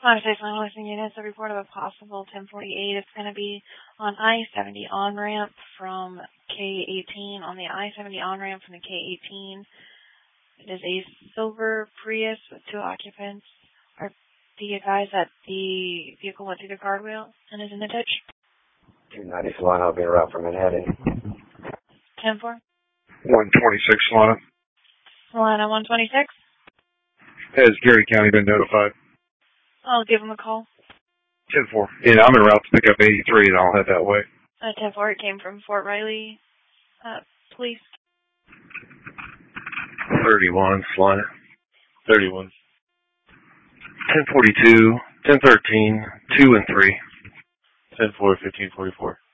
561 listening units, a report of a possible 1048. It's going to be on I-70 on-ramp from K-18, on the I-70 on-ramp from the K-18. It is a silver Prius with 2 occupants. Be advised that the vehicle went through the guardrail and is in the ditch. 290 Solana, I'll be en route from Manhattan. 10-4. 126 Solana. Solana 126. Has Gary County been notified? I'll give him a call. 10-4. Yeah, I'm en route to pick up 83 and I'll head that way. 10-4, it came from Fort Riley Police. 31 Solana. 31. 1042, 1013, 2 and 3. 10-4, 1544.